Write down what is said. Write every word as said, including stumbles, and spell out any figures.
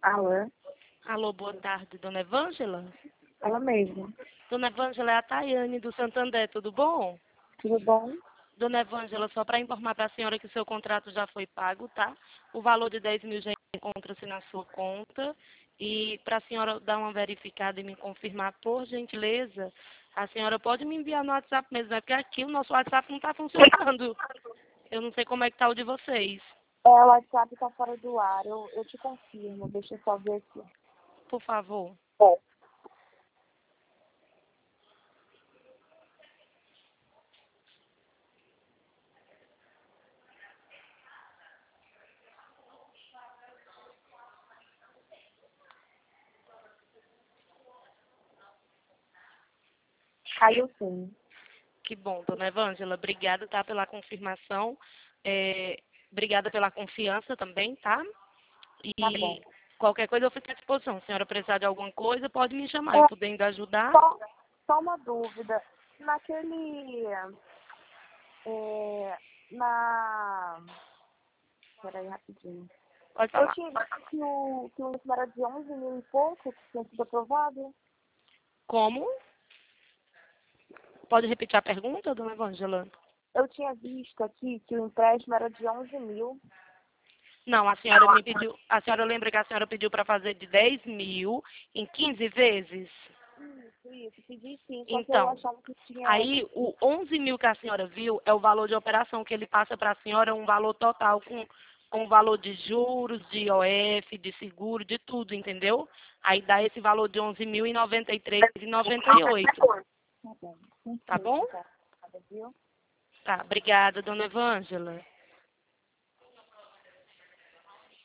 Alô? Alô, boa tarde, dona Evângela? Ela mesma. Dona Evângela, é a Tayane do Santander, tudo bom? Tudo bom? Dona Evângela, só para informar para a senhora que o seu contrato já foi pago, tá? O valor de dez mil já encontra-se na sua conta. E para a senhora dar uma verificada e me confirmar, por gentileza, a senhora pode me enviar no WhatsApp mesmo, né? Porque aqui o nosso WhatsApp não está funcionando. Eu não sei como é que está o de vocês. É, o WhatsApp tá fora do ar. Eu, eu te confirmo. Deixa eu só ver aqui. Por favor. É. Caiu sim. Que bom, dona Evângela. Obrigada, tá, pela confirmação. É, obrigada pela confiança também, tá? Tá bom. E qualquer coisa eu fico à disposição. Se a senhora precisar de alguma coisa, pode me chamar. Eu É, podendo ajudar. só, só uma dúvida. Naquele... É, na... Peraí, rapidinho. Pode Eu falar. tinha visto que o, que o último era de onze mil e pouco, que tinha sido aprovado. Como? Pode repetir a pergunta, dona Evângela? Eu tinha visto aqui que o empréstimo era de onze mil. Não, a senhora me pediu. A senhora lembra que a senhora pediu para fazer de dez mil em quinze vezes? Isso, isso. Pedi sim, só que eu Então, achava que tinha... aí o onze mil que a senhora viu é o valor de operação que ele passa para a senhora, um valor total com, com valor de juros, de I O F, de seguro, de tudo, entendeu? Aí dá esse valor de onze mil e noventa e três e noventa e oito, Tá bom. tá bom? Tá, viu? Tá, obrigada, dona Evângela.